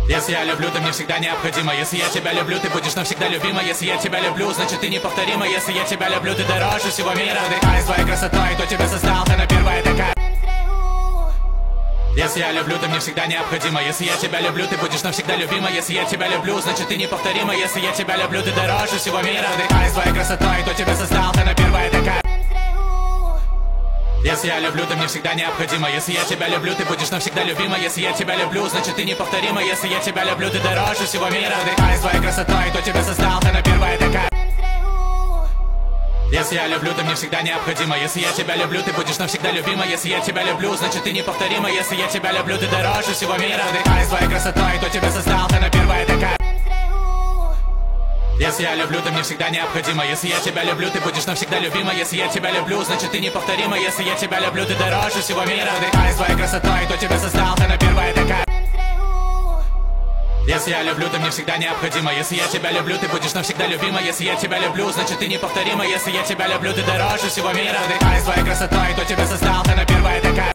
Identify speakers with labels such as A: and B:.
A: Если я люблю, то мне всегда необходимо. Если я тебя люблю, ты будешь навсегда любима. Если я тебя люблю, значит ты неповторима. Если я тебя люблю, ты дороже всего мира. Вдыхая своей красотой, кто тебя создал, ты на первая такая. Если я люблю, то мне всегда необходимо. Если я тебя люблю, ты будешь навсегда любима. Если я тебя люблю, значит ты неповторима. Если я тебя люблю, ты дороже всего мира. Вдыхая своей красотой, кто тебя создал, ты на первая такая. Если я люблю, то мне всегда необходимо. Если я тебя люблю, ты будешь навсегда любима. Если я тебя люблю, значит ты неповторима. Если я тебя люблю, ты дороже всего мира. Вдыхая своей красотой, кто тебя создал, ты на первая такая. Если я люблю, то мне всегда необходимо. Если я тебя люблю, ты будешь навсегда любима. Если я тебя люблю, значит ты неповторима. Если я тебя люблю, ты дороже всего мира. Вдыхая своей красотой, кто тебя создал, ты на первая такая. Если я люблю, то мне всегда необходимо. Если я тебя люблю, ты будешь навсегда любима. Если я тебя люблю, значит ты неповторима. Если я тебя люблю, ты дороже всего мира. Вдыхая своей красотой, кто тебя создал, ты на первая такая. Если я люблю, то мне всегда необходимо. Если я тебя люблю, ты будешь навсегда любима. Если я тебя люблю, значит ты неповторима. Если я тебя люблю, ты дороже всего мира. Вдыхая своей красотой, кто тебя создал, ты на первая такая.